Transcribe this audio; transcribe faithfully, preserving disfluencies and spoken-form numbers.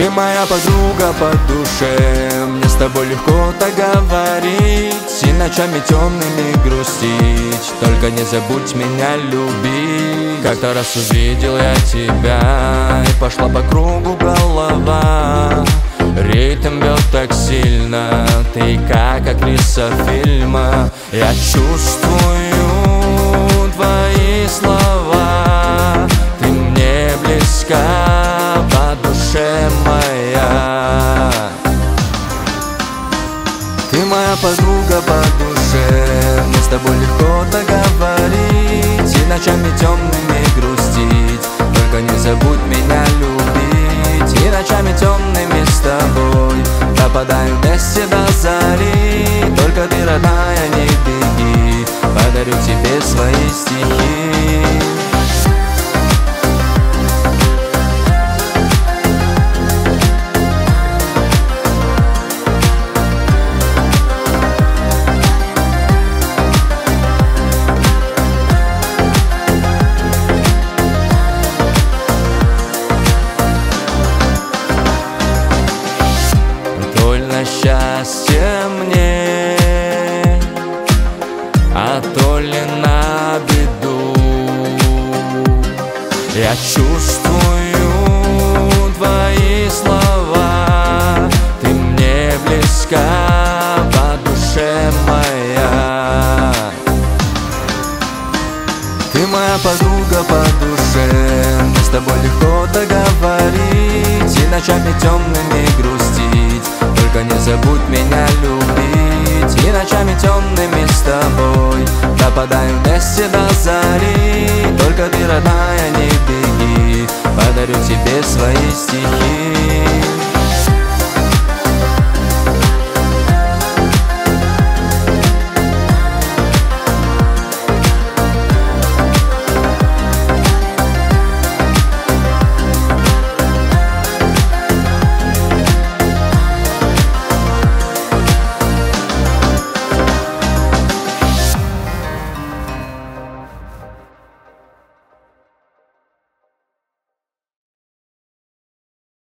Ты моя подруга по душе, мне с тобой легко так говорить, и ночами темными грустить. Только не забудь меня любить. Как-то раз увидел я тебя, и пошла по кругу голова. Ритм бьет так сильно, ты как актриса фильма. Я чувствую твои слова, ты мне близка по душе моя. Ты моя подруга по душе, мне с тобой легко так говорить, и ночами темными грустить. Только не забудь меня любить, и ночами темными с тобой пропадаю вместе до зари. Только ты, родная, не беги, подарю тебе свои стихи. Счастье мне, а то ли на беду. Я чувствую твои слова, ты мне близка по душе моя. Ты моя подруга по душе, мне с тобой легко договорить, и ночами темными грустить. Только не забудь меня любить, и ночами темными с тобой пропадаем вместе до зари. Только ты, родная, не беги, подарю тебе свои стихи.